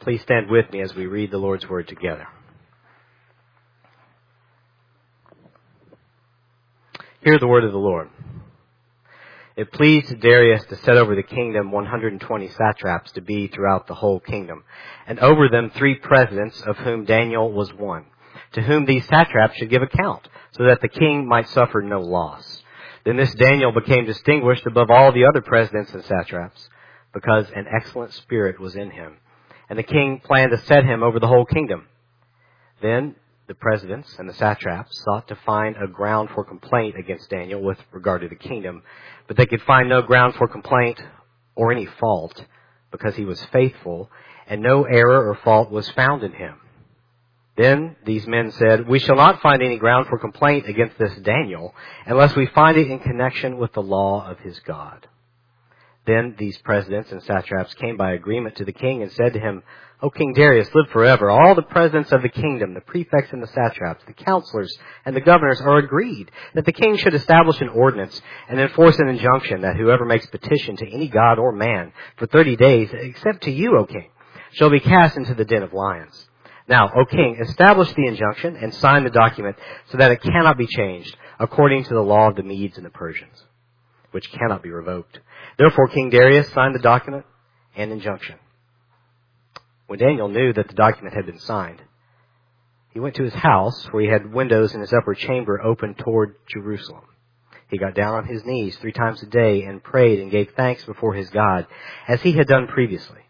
Please stand with me as we read the Lord's Word together. Hear the word of the Lord. It pleased Darius to set over the kingdom 120 satraps to be throughout the whole kingdom, and over them 3 presidents, of whom Daniel was one, to whom these satraps should give account, so that the king might suffer no loss. Then this Daniel became distinguished above all the other presidents and satraps, because an excellent spirit was in him. And the king planned to set him over the whole kingdom. Then the presidents and the satraps sought to find a ground for complaint against Daniel with regard to the kingdom, but they could find no ground for complaint or any fault, because he was faithful, and no error or fault was found in him. Then these men said, "We shall not find any ground for complaint against this Daniel, unless we find it in connection with the law of his God." Then these presidents and satraps came by agreement to the king and said to him, "O King Darius, live forever. All the presidents of the kingdom, the prefects and the satraps, the counselors and the governors are agreed that the king should establish an ordinance and enforce an injunction that whoever makes petition to any god or man for 30 days, except to you, O king, shall be cast into the den of lions. Now, O king, establish the injunction and sign the document so that it cannot be changed according to the law of the Medes and the Persians, which cannot be revoked." Therefore King Darius signed the document and injunction. When Daniel knew that the document had been signed, he went to his house, where he had windows in his upper chamber open toward Jerusalem. He got down on his knees 3 times a day and prayed and gave thanks before his God, as he had done previously.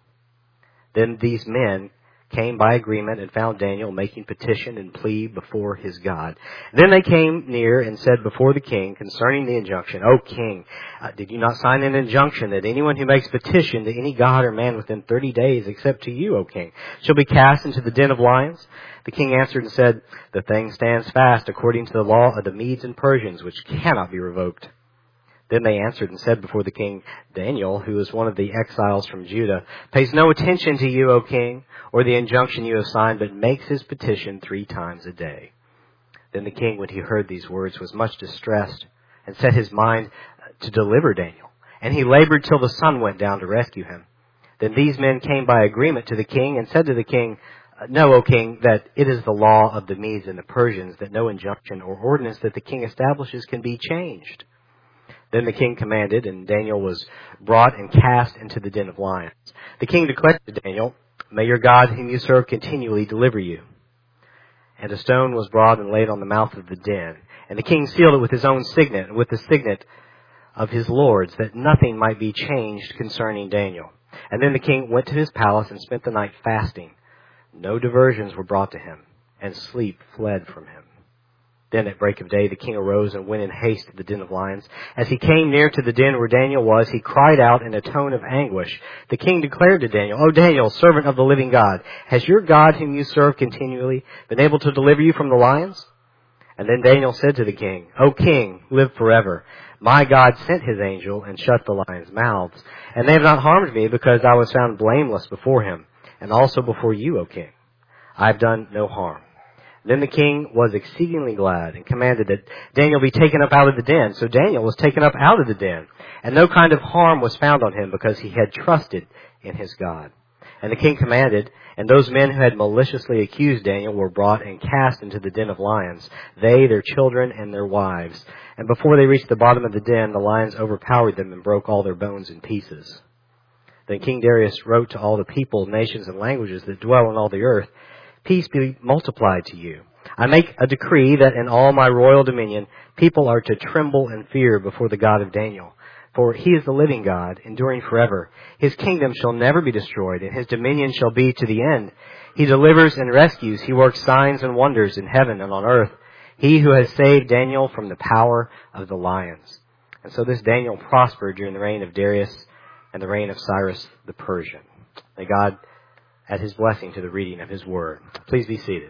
Then these men came by agreement and found Daniel making petition and plea before his God. Then they came near and said before the king concerning the injunction, "O king, did you not sign an injunction that anyone who makes petition to any god or man within 30 days, except to you, O king, shall be cast into the den of lions?" The king answered and said, "The thing stands fast according to the law of the Medes and Persians, which cannot be revoked." Then they answered and said before the king, "Daniel, who is one of the exiles from Judah, pays no attention to you, O king, or the injunction you have signed, but makes his petition 3 times a day." Then the king, when he heard these words, was much distressed and set his mind to deliver Daniel. And he labored till the sun went down to rescue him. Then these men came by agreement to the king and said to the king, "Know, O king, that it is the law of the Medes and the Persians that no injunction or ordinance that the king establishes can be changed." Then the king commanded, and Daniel was brought and cast into the den of lions. The king declared to Daniel, "May your God whom you serve continually deliver you." And a stone was brought and laid on the mouth of the den. And the king sealed it with his own signet and with the signet of his lords, that nothing might be changed concerning Daniel. And then the king went to his palace and spent the night fasting. No diversions were brought to him, and sleep fled from him. Then at break of day the king arose and went in haste to the den of lions. As he came near to the den where Daniel was, he cried out in a tone of anguish. The king declared to Daniel, "O Daniel, servant of the living God, has your God whom you serve continually been able to deliver you from the lions?" And then Daniel said to the king, "O king, live forever. My God sent his angel and shut the lions' mouths, and they have not harmed me, because I was found blameless before him, and also before you, O king. I have done no harm." Then the king was exceedingly glad and commanded that Daniel be taken up out of the den. So Daniel was taken up out of the den, and no kind of harm was found on him, because he had trusted in his God. And the king commanded, and those men who had maliciously accused Daniel were brought and cast into the den of lions, they, their children, and their wives. And before they reached the bottom of the den, the lions overpowered them and broke all their bones in pieces. Then King Darius wrote to all the people, nations, and languages that dwell on all the earth, "Peace be multiplied to you. I make a decree that in all my royal dominion, people are to tremble and fear before the God of Daniel. For he is the living God, enduring forever. His kingdom shall never be destroyed, and his dominion shall be to the end. He delivers and rescues. He works signs and wonders in heaven and on earth. He who has saved Daniel from the power of the lions." And so this Daniel prospered during the reign of Darius and the reign of Cyrus the Persian. May God add his blessing to the reading of his word. Please be seated.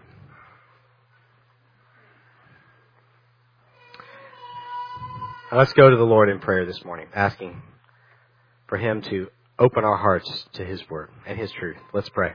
Now let's go to the Lord in prayer this morning, asking for him to open our hearts to his word and his truth. Let's pray.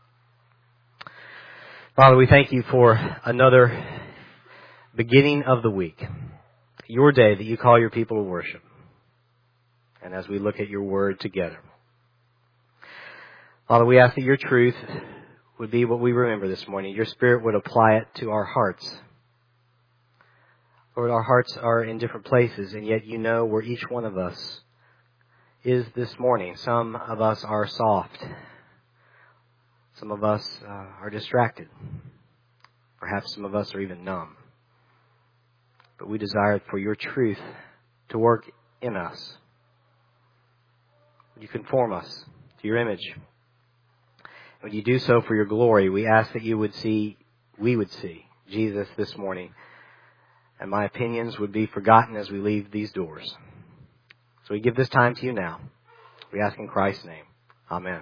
Father, we thank you for another beginning of the week, your day that you call your people to worship. And as we look at your word together, Father, we ask that your truth would be what we remember this morning. Your Spirit would apply it to our hearts. Lord, our hearts are in different places, and yet you know where each one of us is this morning. Some of us are soft. Some of us are distracted. Perhaps some of us are even numb. But we desire for your truth to work in us. Would you conform us to your image? When you do so for your glory, we ask that we would see Jesus this morning. And my opinions would be forgotten as we leave these doors. So we give this time to you now. We ask in Christ's name. Amen.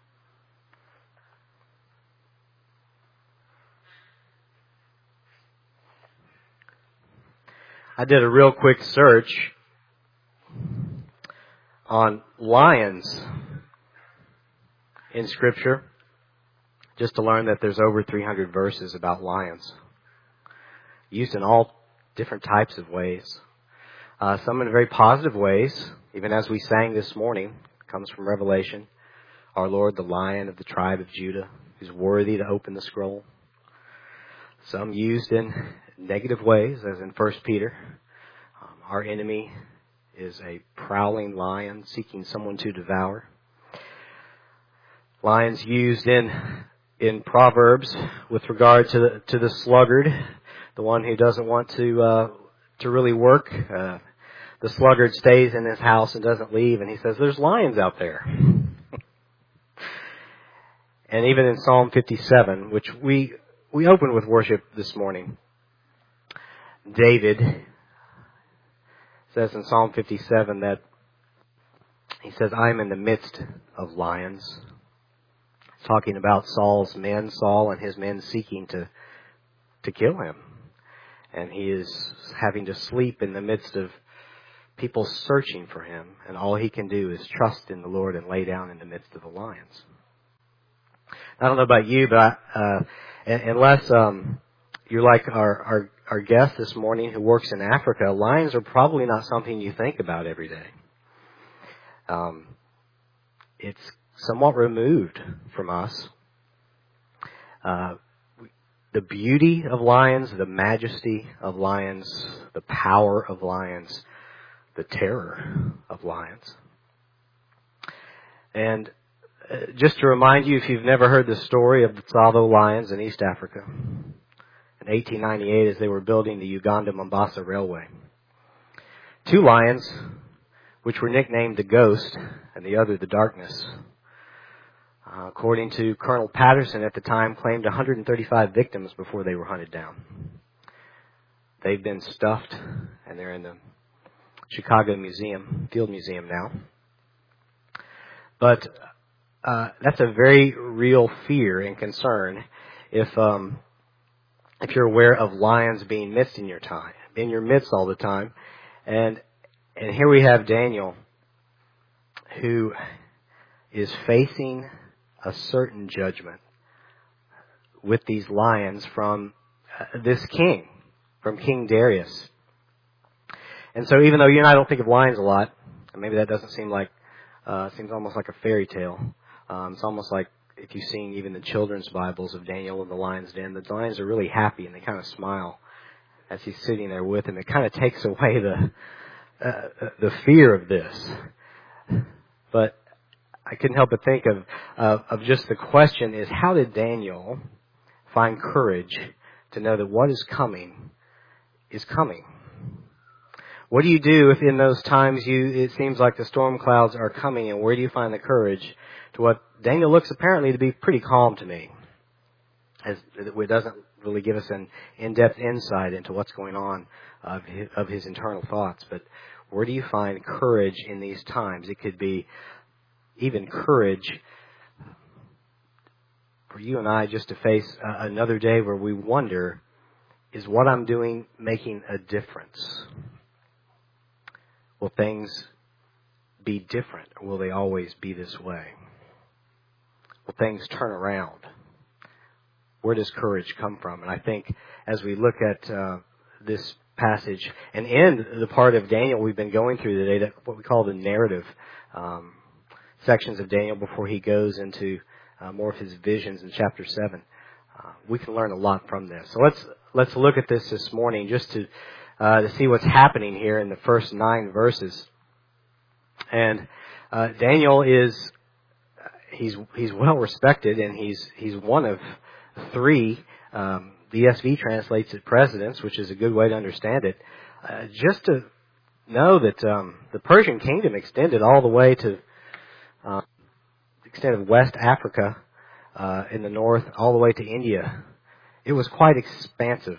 I did a real quick search on lions in Scripture, just to learn that there's over 300 verses about lions, used in all different types of ways. Some in very positive ways, even as we sang this morning, comes from Revelation. Our Lord, the Lion of the tribe of Judah, who's worthy to open the scroll. Some used in negative ways, as in 1 Peter. Our enemy is a prowling lion seeking someone to devour. Lions used in Proverbs with regard to the sluggard, the one who doesn't want to really work. The sluggard stays in his house and doesn't leave, and he says, "There's lions out there." And even in Psalm 57, which we opened with worship this morning, David says in Psalm 57 that he says, "I am in the midst of lions." He's talking about Saul's men, Saul and his men seeking to kill him. And he is having to sleep in the midst of people searching for him. And all he can do is trust in the Lord and lay down in the midst of the lions. I don't know about you, but unless you're like our guest this morning who works in Africa, lions are probably not something you think about every day. It's somewhat removed from us. The beauty of lions, the majesty of lions, the power of lions, the terror of lions. And just to remind you, if you've never heard the story of the Tsavo lions in East Africa, in 1898 as they were building the Uganda-Mombasa Railway, two lions, which were nicknamed the Ghost and the other the Darkness, according to Colonel Patterson at the time, claimed 135 victims before they were hunted down. They've been stuffed, and they're in the Chicago Field Museum now. But that's a very real fear and concern if you're aware of lions being in your midst all the time. And here we have Daniel, who is facing a certain judgment with these lions from this king, from King Darius. And so even though you and I don't think of lions a lot, and maybe that doesn't seem like, seems almost like a fairy tale. It's almost like if you've seen even the children's Bibles of Daniel in the lion's den, the lions are really happy and they kind of smile as he's sitting there with him. It kind of takes away the fear of this. But I couldn't help but think of just the question is, how did Daniel find courage to know that what is coming is coming? What do you do if in those times it seems like the storm clouds are coming, and where do you find the courage to what Daniel looks apparently to be pretty calm to me, as it doesn't really give us an in-depth insight into what's going on of his internal thoughts. But where do you find courage in these times? It could be even courage for you and I just to face another day where we wonder, is what I'm doing making a difference? Will things be different, or will they always be this way? Will things turn around? Where does courage come from? And I think as we look at this passage and end the part of Daniel we've been going through today, that what we call the narrative sections of Daniel before he goes into more of his visions in chapter 7. We can learn a lot from this. So let's look at this morning just to see what's happening here in the first 9 verses. And Daniel he's well respected, and he's one of 3. The ESV translates it presidents, which is a good way to understand it. Just to know that the Persian kingdom extended all the way to the extent of West Africa in the north, all the way to India. It was quite expansive,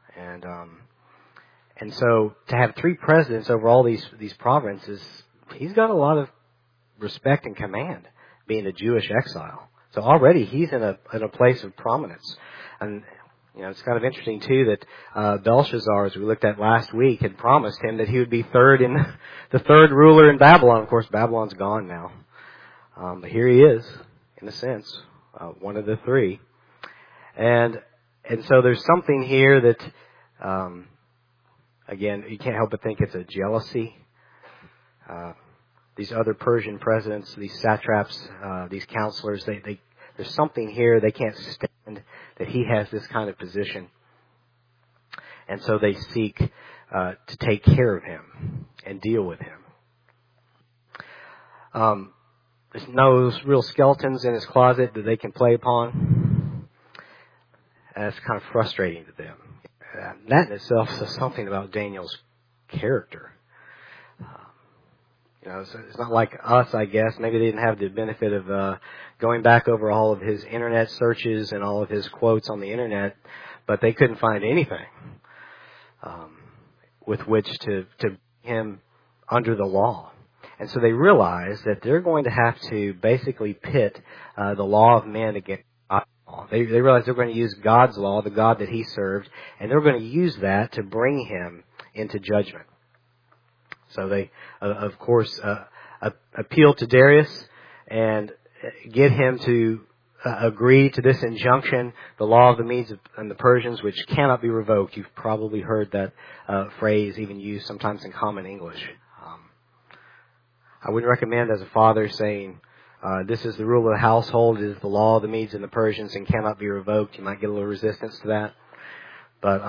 and so to have 3 presidents over all these provinces, he's got a lot of respect and command, being a Jewish exile. So already he's in a place of prominence. And it's kind of interesting too that Belshazzar, as we looked at last week, had promised him that he would be the third ruler in Babylon. Of course, Babylon's gone now, but here he is, in a sense, one of the 3. And so there's something here that, again, you can't help but think it's a jealousy. These other Persian presidents, these satraps, these counselors, there's something here they can't stand that he has this kind of position. And so they seek to take care of him and deal with him. There's no real skeletons in his closet that they can play upon. That's kind of frustrating to them. That in itself says something about Daniel's character. It's not like us, I guess. Maybe they didn't have the benefit of going back over all of his internet searches and all of his quotes on the internet, but they couldn't find anything with which to bring him under the law. And so they realize that they're going to have to basically pit the law of men against God's law. They realize they're going to use God's law, the God that he served, and they're going to use that to bring him into judgment. So they, of course, appeal to Darius and get him to agree to this injunction, the law of the Medes and the Persians, which cannot be revoked. You've probably heard that phrase even used sometimes in common English. I wouldn't recommend as a father saying, this is the rule of the household, it is the law of the Medes and the Persians and cannot be revoked. You might get a little resistance to that. But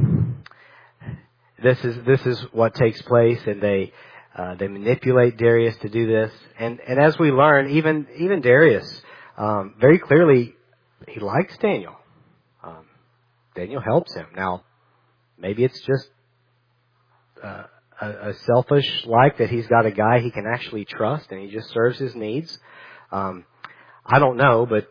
this is what takes place, and they manipulate Darius to do this. And as we learn, even Darius, very clearly, he likes Daniel. Daniel helps him. Now, maybe it's just a selfish like that he's got a guy he can actually trust and he just serves his needs. I don't know, but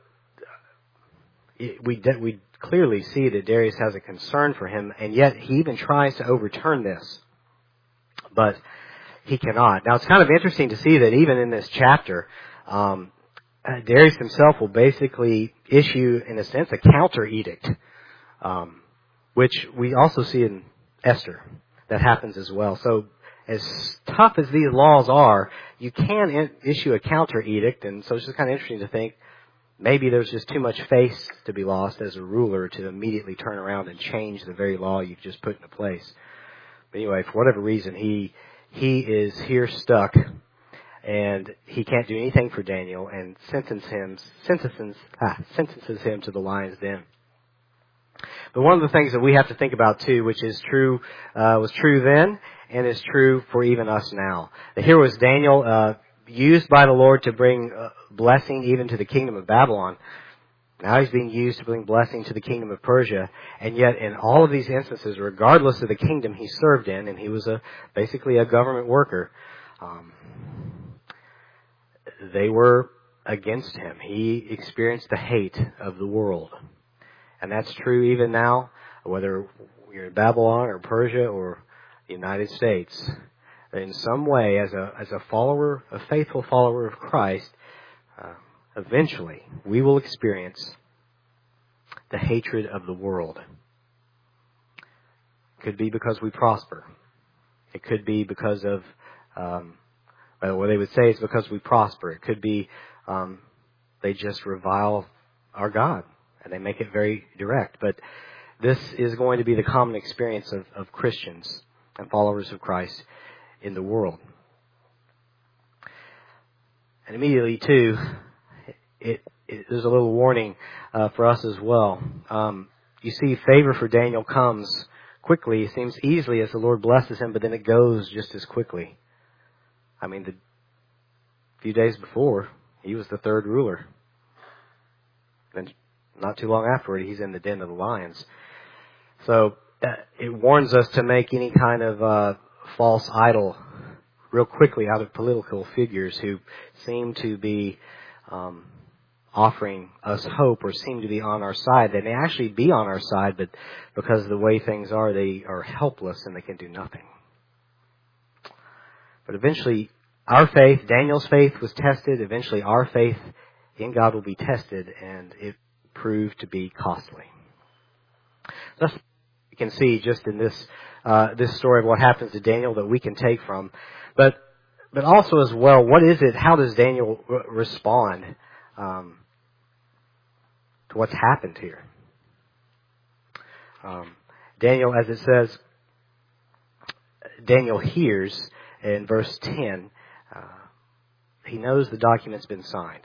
we clearly see that Darius has a concern for him, and yet he even tries to overturn this. But he cannot. Now, it's kind of interesting to see that even in this chapter, Darius himself will basically issue, in a sense, a counter edict, which we also see in Esther. That happens as well. So as tough as these laws are, you can issue a counter edict, and so it's just kind of interesting to think maybe there's just too much face to be lost as a ruler to immediately turn around and change the very law you've just put into place. But anyway, for whatever reason, he is here stuck, and he can't do anything for Daniel, and sentences him to the lion's den. But one of the things that we have to think about too, which is true, was true then, and is true for even us now. Here was Daniel, used by the Lord to bring blessing even to the kingdom of Babylon. Now he's being used to bring blessing to the kingdom of Persia. And yet in all of these instances, regardless of the kingdom he served in, and he was basically a government worker, they were against him. He experienced the hate of the world. And that's true even now, whether you're in Babylon or Persia or the United States. In some way, as a follower, a faithful follower of Christ, eventually we will experience the hatred of the world. It could be because we prosper. It could be because of, what they would say is because we prosper. It could be they just revile our God, and they make it very direct. But this is going to be the common experience of Christians and followers of Christ in the world. And immediately, too, there's a little warning for us as well. You see, favor for Daniel comes quickly. It seems easily as the Lord blesses him, but then it goes just as quickly. I mean, the few days before, he was the third ruler. And not too long afterward, he's in the den of the lions. So it warns us to make any kind of false idol real quickly out of political figures who seem to be offering us hope or seem to be on our side. They may actually be on our side, but because of the way things are, they are helpless and they can do nothing. But eventually, our faith, Daniel's faith was tested. Eventually, our faith in God will be tested, and it proved to be costly. Thus, you can see just in this story of what happens to Daniel that we can take from. But also as well, what is it? How does Daniel respond to what's happened here? Daniel, as it says, Daniel hears in verse 10, he knows the document's been signed.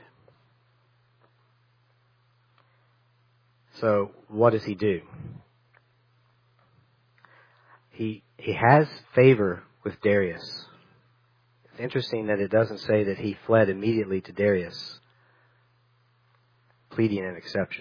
So what does he do? He has favor with Darius. It's interesting that it doesn't say that he fled immediately to Darius, pleading an exception.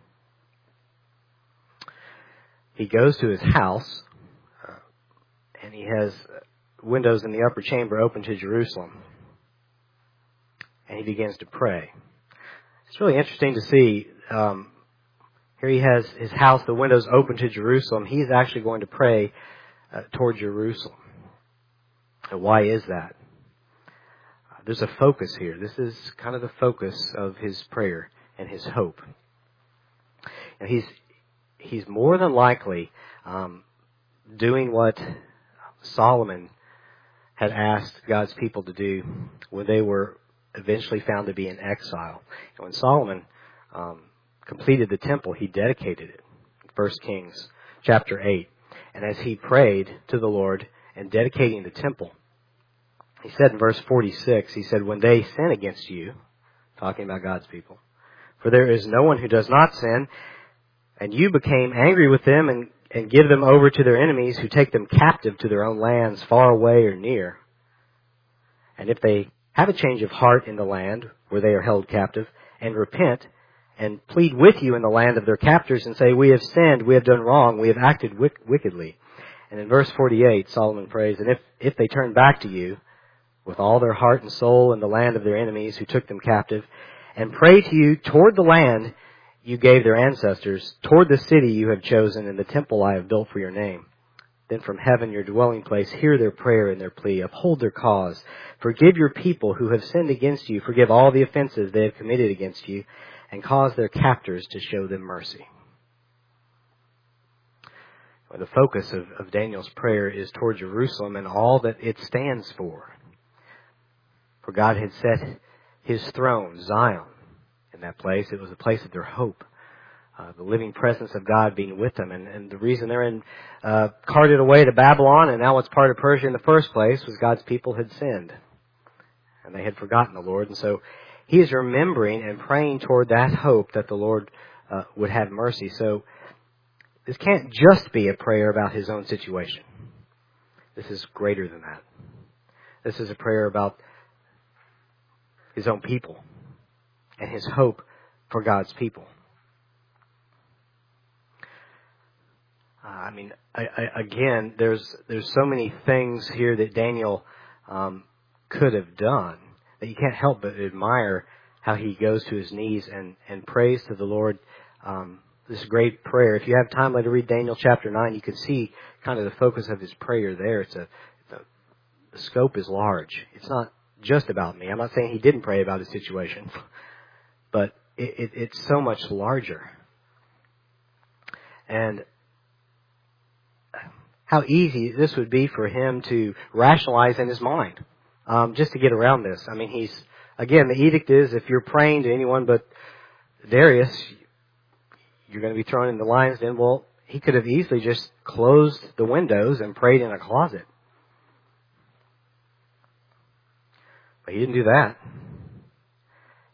He goes to his house, and he has windows in the upper chamber open to Jerusalem. And he begins to pray. It's really interesting to see. Here he has his house, the windows open to Jerusalem. He's actually going to pray toward Jerusalem. And why is that? There's a focus here. This is kind of the focus of his prayer and his hope. And he's more than likely doing what Solomon had asked God's people to do when they were eventually found to be in exile. And when Solomon completed the temple, he dedicated it. 1 Kings chapter 8. And as he prayed to the Lord and dedicating the temple, he said in verse 46, he said, when they sin against you, talking about God's people, for there is no one who does not sin, and you became angry with them and give them over to their enemies who take them captive to their own lands, far away or near. And if they have a change of heart in the land where they are held captive, and repent, and plead with you in the land of their captors, and say, we have sinned, we have done wrong, we have acted wickedly. And in verse 48, Solomon prays, and if they turn back to you with all their heart and soul in the land of their enemies who took them captive, and pray to you toward the land you gave their ancestors, toward the city you have chosen, and the temple I have built for your name, then from heaven, your dwelling place, hear their prayer and their plea, uphold their cause. Forgive your people who have sinned against you, forgive all the offenses they have committed against you, and cause their captors to show them mercy. Well, the focus of Daniel's prayer is toward Jerusalem and all that it stands for. For God had set His throne, Zion, in that place. It was a place of their hope. The living presence of God being with them. And the reason they're carted away to Babylon and now it's part of Persia in the first place was God's people had sinned. And they had forgotten the Lord. And so he is remembering and praying toward that hope that the Lord would have mercy. So this can't just be a prayer about his own situation. This is greater than that. This is a prayer about his own people and his hope for God's people. Again, there's so many things here that Daniel could have done that you can't help but admire how he goes to his knees and prays to the Lord this great prayer. If you have time later, read Daniel chapter 9. You can see kind of the focus of his prayer there. The scope is large. It's not just about me. I'm not saying he didn't pray about his situation, but it's so much larger. And how easy this would be for him to rationalize in his mind, just to get around this. I mean, the edict is if you're praying to anyone but Darius, you're going to be thrown in the lion's den. Well, he could have easily just closed the windows and prayed in a closet. But he didn't do that.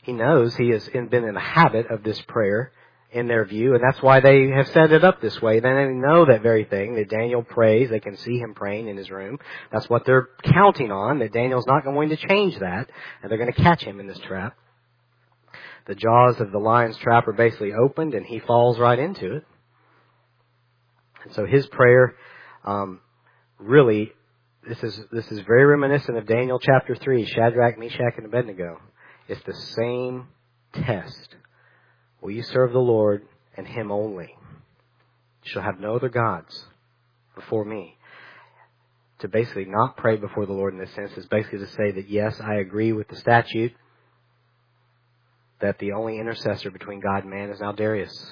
He knows he has been in the habit of this prayer in their view, and that's why they have set it up this way. Then they know that very thing, that Daniel prays. They can see him praying in his room. That's what they're counting on, that Daniel's not going to change that, and they're going to catch him in this trap. The jaws of the lion's trap are basically opened, and he falls right into it. And so his prayer, really, this is very reminiscent of Daniel chapter 3, Shadrach, Meshach, and Abednego. It's the same test. Will you serve the Lord and Him only? You shall have no other gods before me. To basically not pray before the Lord in this sense is basically to say that, yes, I agree with the statute that the only intercessor between God and man is now Darius.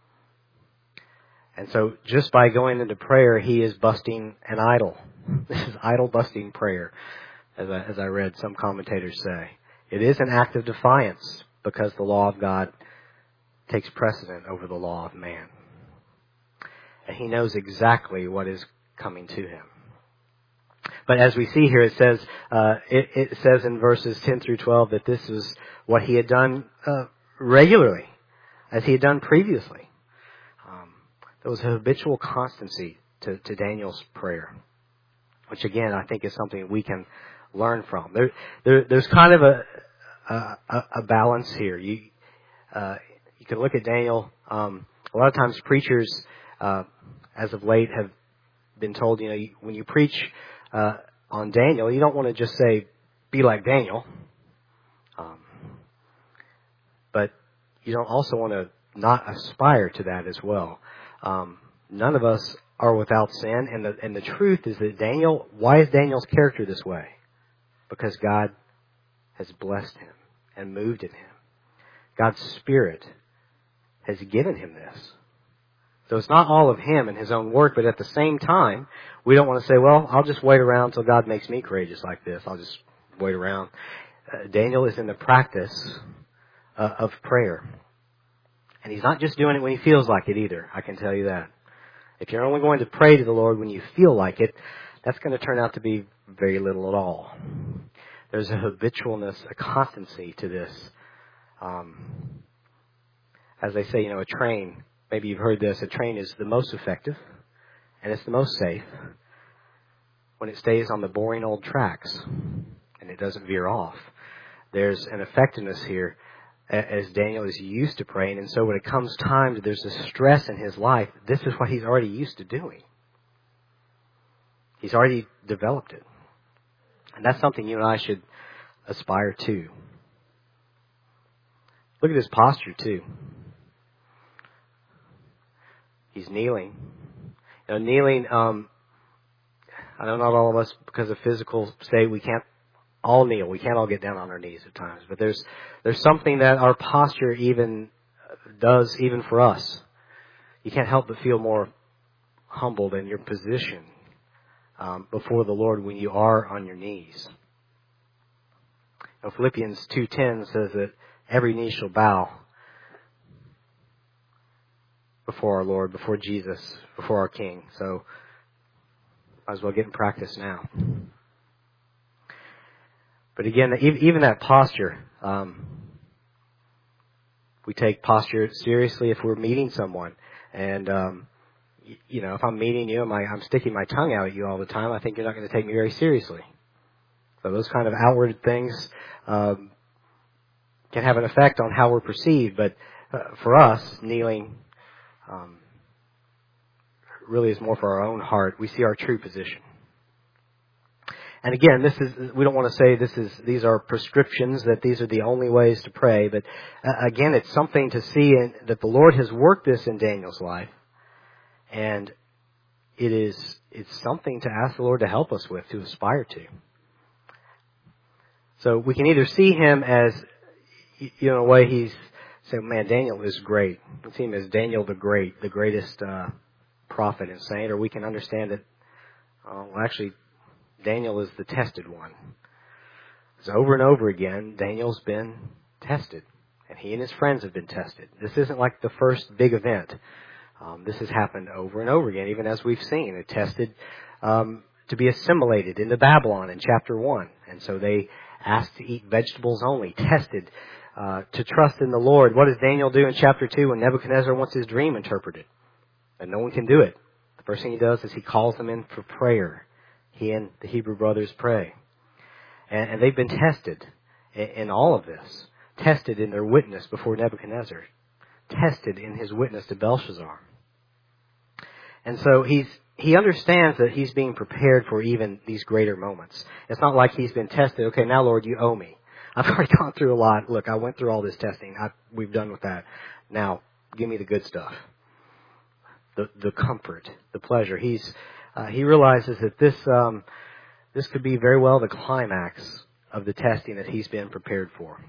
And so just by going into prayer, he is busting an idol. This is idol-busting prayer, as I read some commentators say. It is an act of defiance because the law of God takes precedent over the law of man. And he knows exactly what is coming to him. But as we see here, it says in verses 10 through 12 that this is what he had done regularly, as he had done previously. There was a habitual constancy to Daniel's prayer, which again I think is something we can learn from. There's kind of a balance here. You can look at Daniel. A lot of times preachers, as of late, have been told, when you preach on Daniel, you don't want to just say, be like Daniel. But you don't also want to not aspire to that as well. None of us are without sin, and the truth is that why is Daniel's character this way? Because God has blessed him and moved in him. God's Spirit has given him this. So it's not all of him and his own work, but at the same time, we don't want to say, well, I'll just wait around until God makes me courageous like this. I'll just wait around. Daniel is in the practice of prayer. And he's not just doing it when he feels like it either, I can tell you that. If you're only going to pray to the Lord when you feel like it, that's going to turn out to be very little at all. There's a habitualness, a constancy to this. As they say, a train, maybe you've heard this, a train is the most effective and it's the most safe when it stays on the boring old tracks and it doesn't veer off. There's an effectiveness here as Daniel is used to praying, and so when it comes time, there's a stress in his life. This is what he's already used to doing. He's already developed it. And that's something you and I should aspire to. Look at his posture, too. He's kneeling. Kneeling, I know not all of us, because of physical state, we can't all kneel. We can't all get down on our knees at times. But there's something that our posture even does, even for us. You can't help but feel more humbled in your position before the Lord when you are on your knees. Philippians 2:10 says that every knee shall bow before our Lord, before Jesus, before our King. So might as well get in practice now. But again, even that posture, we take posture seriously if we're meeting someone. And, if I'm meeting you and I'm sticking my tongue out at you all the time, I think you're not going to take me very seriously. So those kind of outward things can have an effect on how we're perceived. But for us, kneeling really is more for our own heart. We see our true position. And again, we don't want to say these are prescriptions, that these are the only ways to pray, but again, it's something to see that the Lord has worked this in Daniel's life, and it's something to ask the Lord to help us with, to aspire to. So we can either see him as, in a way he's saying, man, Daniel is great. We can see him as Daniel the Great, the greatest prophet and saint, or we can understand that, actually, Daniel is the tested one. So over and over again, Daniel's been tested. And he and his friends have been tested. This isn't like the first big event. This has happened over and over again, even as we've seen. They're tested to be assimilated into Babylon in chapter 1. And so they asked to eat vegetables only, tested to trust in the Lord. What does Daniel do in chapter 2 when Nebuchadnezzar wants his dream interpreted? And no one can do it. The first thing he does is he calls them in for prayer. He and the Hebrew brothers pray. And they've been tested in all of this. Tested in their witness before Nebuchadnezzar. Tested in his witness to Belshazzar. And so he understands that he's being prepared for even these greater moments. It's not like he's been tested. Okay, now Lord, you owe me. I've already gone through a lot. Look, I went through all this testing. We've done with that. Now, give me the good stuff. The comfort, the pleasure. He realizes that this could be very well the climax of the testing that he's been prepared for.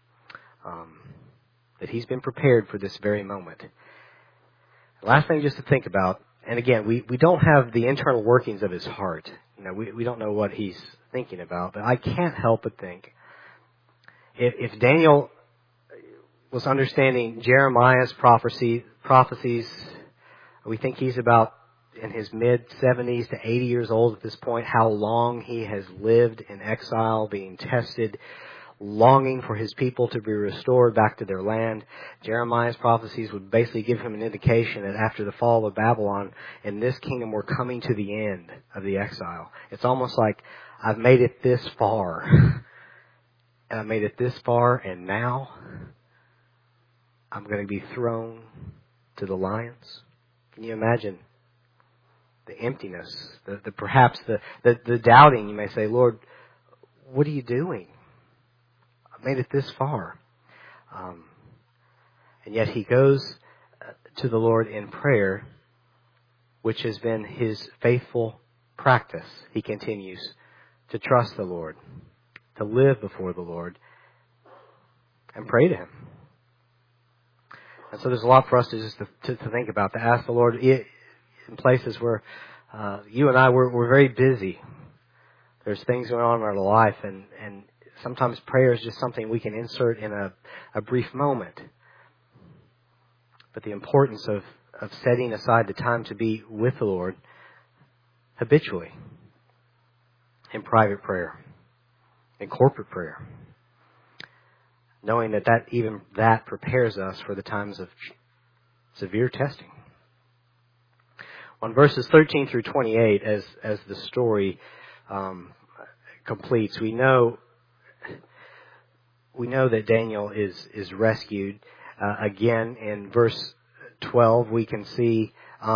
That he's been prepared for this very moment. Last thing just to think about, and again, we don't have the internal workings of his heart. We don't know what he's thinking about, but I can't help but think, if Daniel was understanding Jeremiah's prophecies, we think he's about in his mid-70s to 80 years old at this point, how long he has lived in exile, being tested, longing for his people to be restored back to their land. Jeremiah's prophecies would basically give him an indication that after the fall of Babylon, in this kingdom, we're coming to the end of the exile. It's almost like, I've made it this far. And I made it this far, and now I'm going to be thrown to the lions. Can you imagine the emptiness, perhaps the doubting? You may say, Lord, what are you doing? I made it this far. And yet he goes to the Lord in prayer, which has been his faithful practice. He continues to trust the Lord, to live before the Lord, and pray to Him. And so there's a lot for us to just to think about, to ask the Lord in places where you and I, we're very busy. There's things going on in our life, and sometimes prayer is just something we can insert in a brief moment. But the importance of setting aside the time to be with the Lord habitually, in private prayer, in corporate prayer, knowing that prepares us for the times of severe testing. On verses 13 through 28, as the story completes, we know that Daniel is rescued. Again, in verse 12, we can see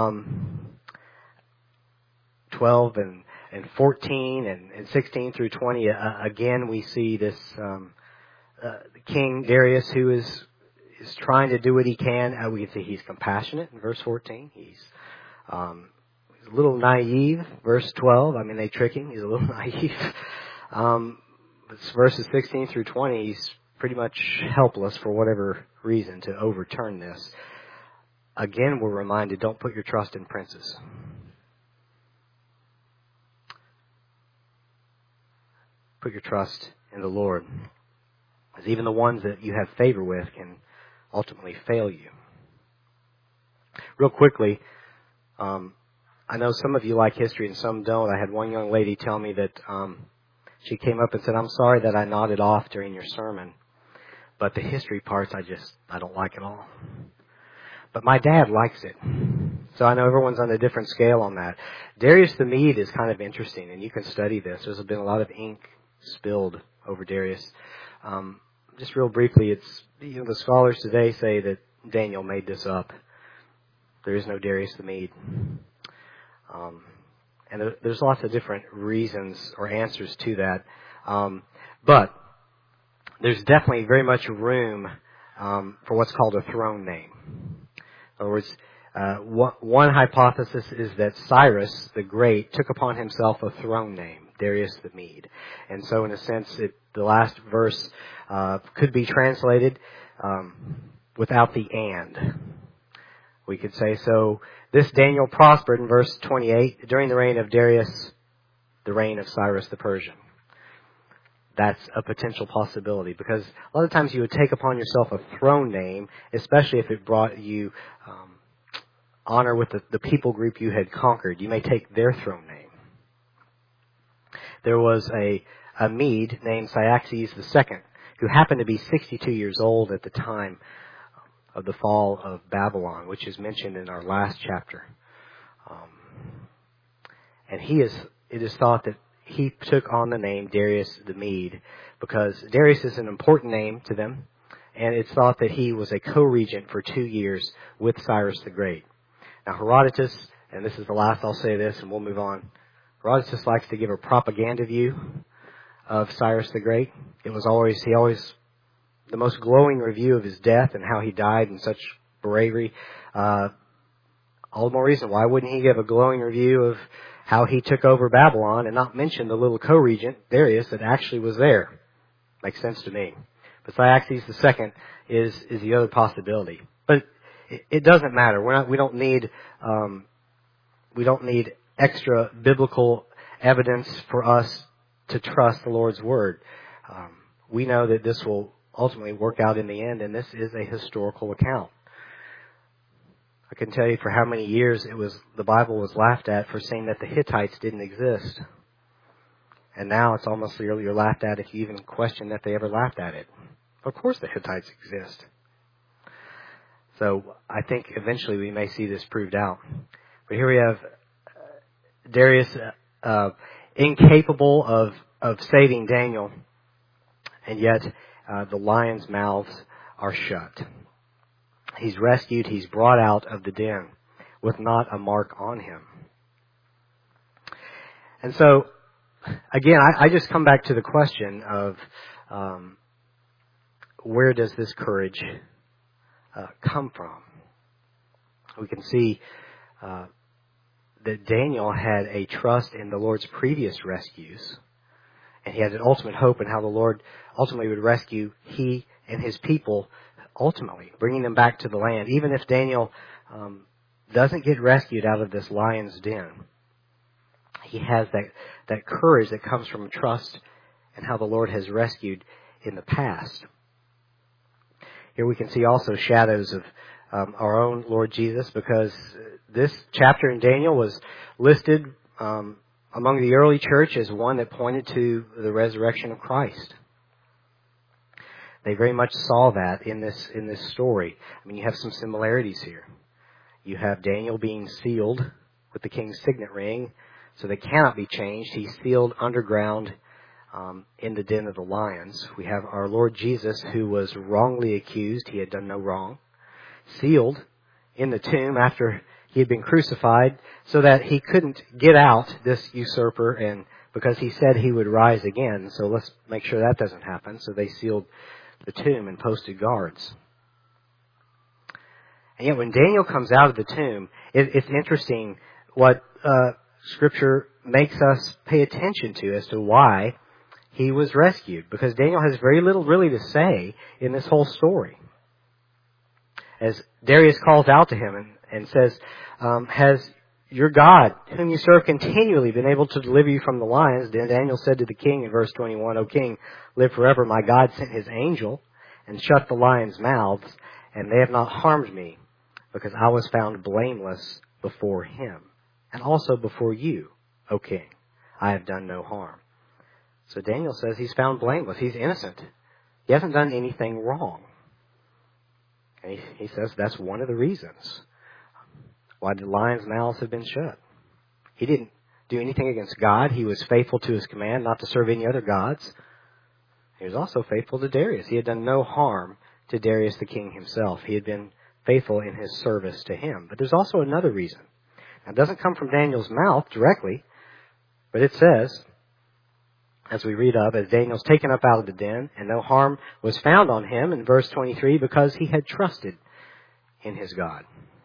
12 and 14 and 16 through 20. Again, we see this King Darius who is trying to do what he can. We can see he's compassionate in verse 14. He's a little naive. Verse 12, they trick him. He's a little naive. Verses 16 through 20, he's pretty much helpless for whatever reason to overturn this. Again, we're reminded, don't put your trust in princes. Put your trust in the Lord. As even the ones that you have favor with can ultimately fail you. Real quickly, I know some of you like history and some don't. I had one young lady tell me that she came up and said, I'm sorry that I nodded off during your sermon, but the history parts I don't like at all. But my dad likes it. So I know everyone's on a different scale on that. Darius the Mede is kind of interesting, and you can study this. There's been a lot of ink spilled over Darius. Just real briefly, it's the scholars today say that Daniel made this up. There is no Darius the Mede. And there's lots of different reasons or answers to that. But there's definitely very much room for what's called a throne name. In other words, one hypothesis is that Cyrus the Great took upon himself a throne name, Darius the Mede. And so in a sense, the last verse could be translated without the and. We could say, so this Daniel prospered in verse 28 during the reign of Darius, the reign of Cyrus the Persian. That's a potential possibility, because a lot of times you would take upon yourself a throne name, especially if it brought you honor with the people group you had conquered. You may take their throne name. There was a Mede named Cyaxares II who happened to be 62 years old at the time of the fall of Babylon, which is mentioned in our last chapter. And it is thought that he took on the name Darius the Mede because Darius is an important name to them, and it's thought that he was a co-regent for 2 years with Cyrus the Great. Now Herodotus, and this is the last I'll say this and we'll move on, Herodotus likes to give a propaganda view of Cyrus the Great. He always the most glowing review of his death and how he died in such bravery. All the more reason, why wouldn't he give a glowing review of how he took over Babylon and not mention the little co-regent, Darius, that actually was there? Makes sense to me. But Cyaxares II is the other possibility. But it doesn't matter. We don't need extra biblical evidence for us to trust the Lord's word. We know that this will ultimately work out in the end, and this is a historical account. I can tell you for how many years the Bible was laughed at for saying that the Hittites didn't exist. And now it's almost you're laughed at if you even question that they ever laughed at it. Of course the Hittites exist. So I think eventually we may see this proved out. But here we have Darius incapable of saving Daniel, and yet the lions' mouths are shut. He's rescued, he's brought out of the den with not a mark on him. And so, again, I just come back to the question of where does this courage come from? We can see that Daniel had a trust in the Lord's previous rescues, and he had an ultimate hope in how the Lord ultimately would rescue he and his people, ultimately bringing them back to the land. Even if Daniel doesn't get rescued out of this lion's den, he has that courage that comes from trust in how the Lord has rescued in the past. Here we can see also shadows of our own Lord Jesus, because this chapter in Daniel was listed among the early church as one that pointed to the resurrection of Christ. They very much saw that in this story. I mean, you have some similarities here. You have Daniel being sealed with the king's signet ring, so they cannot be changed. He's sealed underground in the den of the lions. We have our Lord Jesus, who was wrongly accused. He had done no wrong. Sealed in the tomb after he had been crucified, so that he couldn't get out, this usurper, and because he said he would rise again. So let's make sure that doesn't happen. So they sealed the tomb and posted guards. And yet when Daniel comes out of the tomb, it's interesting what Scripture makes us pay attention to as to why he was rescued. Because Daniel has very little really to say in this whole story. As Darius calls out to him and says, has your God, whom you serve continually, been able to deliver you from the lions? Then Daniel said to the king in verse 21, O king, live forever. My God sent his angel and shut the lions' mouths, and they have not harmed me, because I was found blameless before him, and also before you, O king. I have done no harm. So Daniel says he's found blameless. He's innocent. He hasn't done anything wrong. And he says that's one of the reasons why the lions' mouths have been shut. He didn't do anything against God. He was faithful to his command not to serve any other gods. He was also faithful to Darius. He had done no harm to Darius the king himself. He had been faithful in his service to him. But there's also another reason. Now, it doesn't come from Daniel's mouth directly, but it says, as we read of, as Daniel's taken up out of the den, and no harm was found on him, in verse 23, because he had trusted in his God.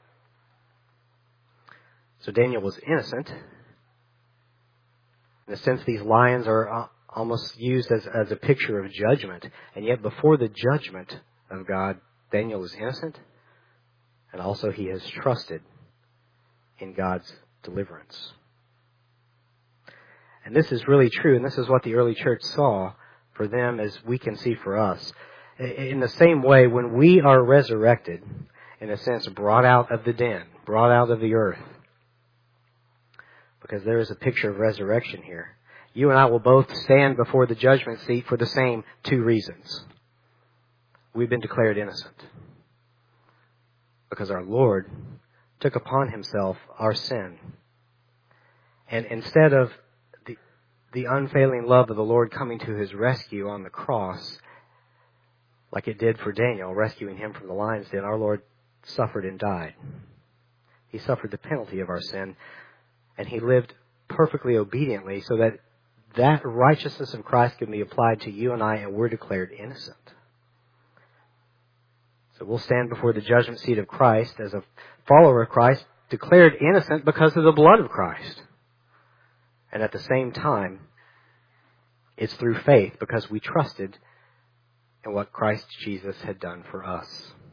So Daniel was innocent. In a sense, these lions are almost used as a picture of judgment. And yet before the judgment of God, Daniel is innocent. And also he has trusted in God's deliverance. And this is really true, and this is what the early church saw for them as we can see for us. In the same way, when we are resurrected, in a sense, brought out of the den, brought out of the earth, because there is a picture of resurrection here, you and I will both stand before the judgment seat for the same two reasons. we've been declared innocent. Because our Lord took upon himself our sin. And instead of the unfailing love of the Lord coming to his rescue on the cross, like it did for Daniel, rescuing him from the lion's den, our Lord suffered and died. He suffered the penalty of our sin, and he lived perfectly obediently so that righteousness of Christ can be applied to you and I, and we're declared innocent. So we'll stand before the judgment seat of Christ as a follower of Christ, declared innocent because of the blood of Christ. And at the same time, it's through faith because we trusted in what Christ Jesus had done for us.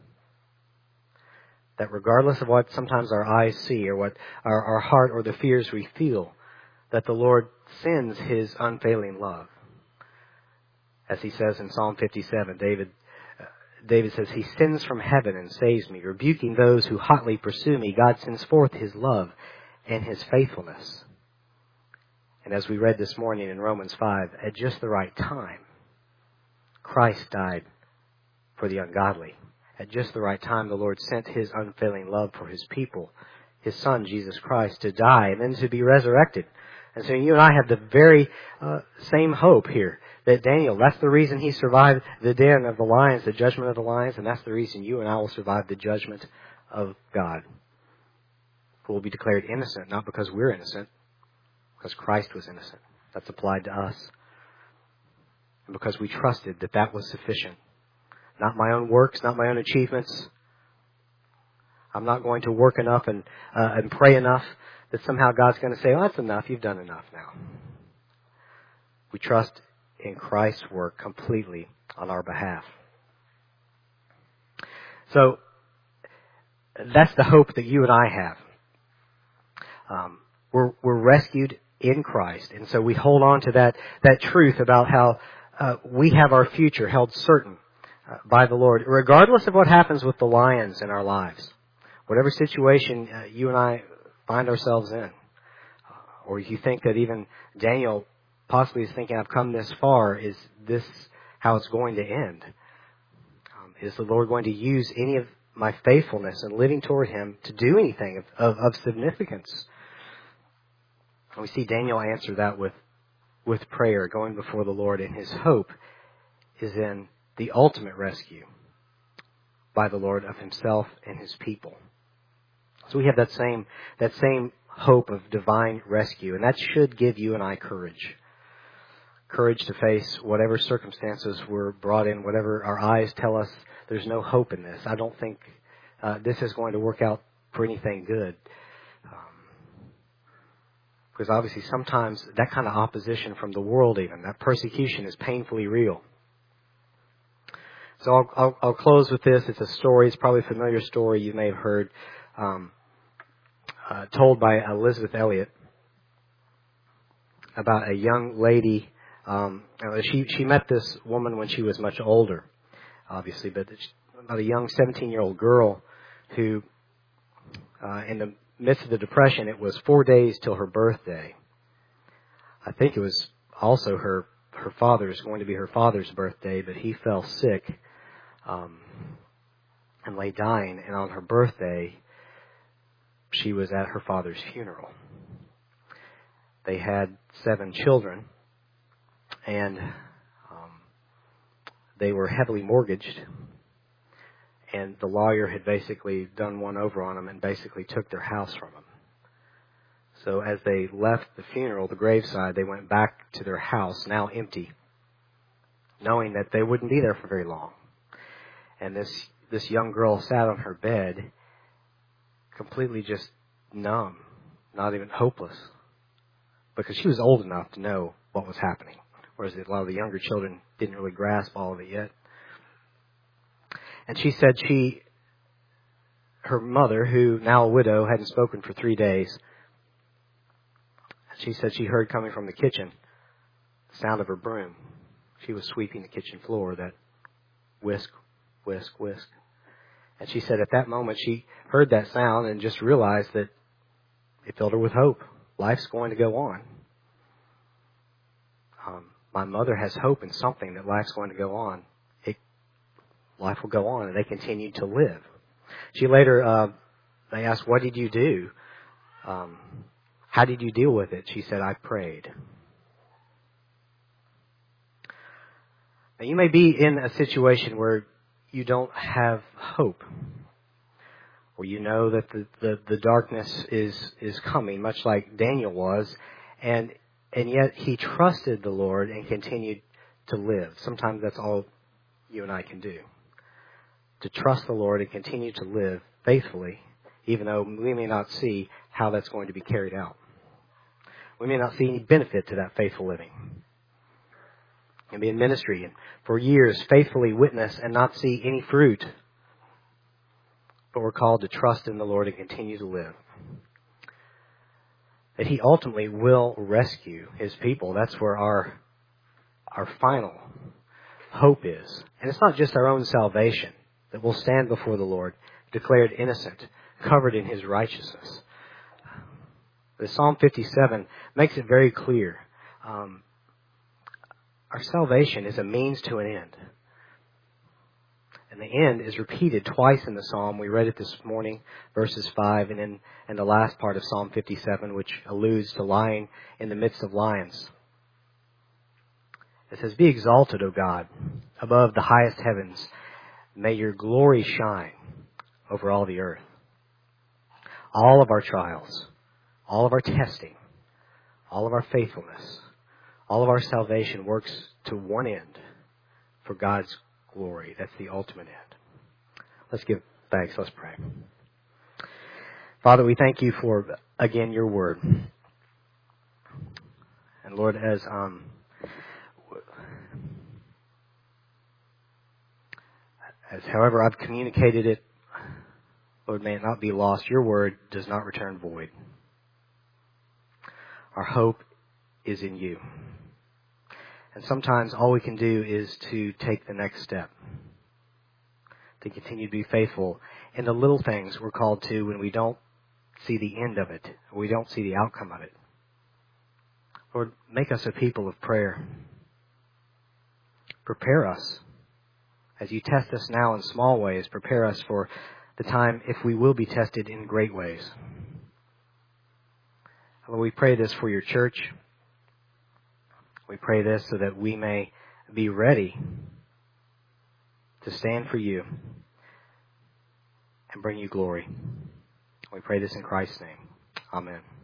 That regardless of what sometimes our eyes see or what our heart or the fears we feel, that the Lord sends his unfailing love. As he says in Psalm 57, David says, he sends from heaven and saves me, rebuking those who hotly pursue me. God sends forth his love and his faithfulness. And as we read this morning in Romans 5, at just the right time, Christ died for the ungodly. At just the right time, the Lord sent his unfailing love for his people, his Son, Jesus Christ, to die and then to be resurrected. And so you and I have the very same hope here that Daniel, that's the reason he survived the den of the lions, the judgment of the lions, and that's the reason you and I will survive the judgment of God. We will be declared innocent, not because we're innocent, because Christ was innocent. That's applied to us. And because we trusted that was sufficient. Not my own works, not my own achievements. I'm not going to work enough and pray enough that somehow God's going to say, oh, that's enough. You've done enough now. We trust in Christ's work completely on our behalf. So that's the hope that you and I have. We're rescued in Christ. And so we hold on to that truth about how we have our future held certain by the Lord, regardless of what happens with the lions in our lives. Whatever situation you and I find ourselves in. Or you think that even Daniel possibly is thinking, I've come this far. Is this how it's going to end? Is the Lord going to use any of my faithfulness and living toward him to do anything of significance? And we see Daniel answer that with prayer, going before the Lord, and his hope is in the ultimate rescue by the Lord of himself and his people. So we have that same hope of divine rescue, and that should give you and I courage. Courage to face whatever circumstances we're brought in, whatever our eyes tell us there's no hope in this. I don't think this is going to work out for anything good. Because obviously sometimes that kind of opposition from the world even, that persecution is painfully real. So I'll close with this. It's a story. It's probably a familiar story you may have heard, told by Elizabeth Elliot about a young lady. She met this woman when she was much older, obviously, but about a young 17-year-old girl who, in the midst of the Depression, it was 4 days till her birthday. I think it was also her going to be her father's birthday, but he fell sick and lay dying. And on her birthday, she was at her father's funeral. They had 7 children, and they were heavily mortgaged. And the lawyer had basically done one over on them and basically took their house from them. So as they left the funeral, the graveside, they went back to their house, now empty, knowing that they wouldn't be there for very long. And this young girl sat on her bed, completely just numb, not even hopeless, because she was old enough to know what was happening, whereas a lot of the younger children didn't really grasp all of it yet. And she said her mother, who now a widow, hadn't spoken for 3 days. She said she heard coming from the kitchen the sound of her broom. She was sweeping the kitchen floor, that whisk, whisk, whisk. And she said at that moment she heard that sound and just realized that it filled her with hope. Life's going to go on. My mother has hope in something, that life's going to go on. life will go on, and they continued to live. She later, they asked, what did you do? How did you deal with it? She said, I prayed. Now, you may be in a situation where you don't have hope, or you know that the darkness is coming, much like Daniel was, and yet he trusted the Lord and continued to live. Sometimes that's all you and I can do, to trust the Lord and continue to live faithfully, even though we may not see how that's going to be carried out. We may not see any benefit to that faithful living. And be in ministry and for years faithfully witness and not see any fruit. But we're called to trust in the Lord and continue to live. That He ultimately will rescue His people. That's where our final hope is. And it's not just our own salvation, that we'll stand before the Lord, declared innocent, covered in His righteousness. The Psalm 57 makes it very clear. Our salvation is a means to an end. And the end is repeated twice in the Psalm. We read it this morning, verses 5, and then in the last part of Psalm 57, which alludes to lying in the midst of lions. It says, be exalted, O God, above the highest heavens. May your glory shine over all the earth. All of our trials, all of our testing, all of our faithfulness, all of our salvation works to one end, for God's glory. That's the ultimate end. Let's give thanks. Let's pray. Father, we thank you for, again, your word. And Lord, as however I've communicated it, Lord, may it not be lost. Your word does not return void. Our hope is in you. And sometimes all we can do is to take the next step, to continue to be faithful in the little things we're called to when we don't see the end of it, or we don't see the outcome of it. Lord, make us a people of prayer. Prepare us. As you test us now in small ways, prepare us for the time if we will be tested in great ways. Lord, we pray this for your church. We pray this so that we may be ready to stand for you and bring you glory. We pray this in Christ's name. Amen.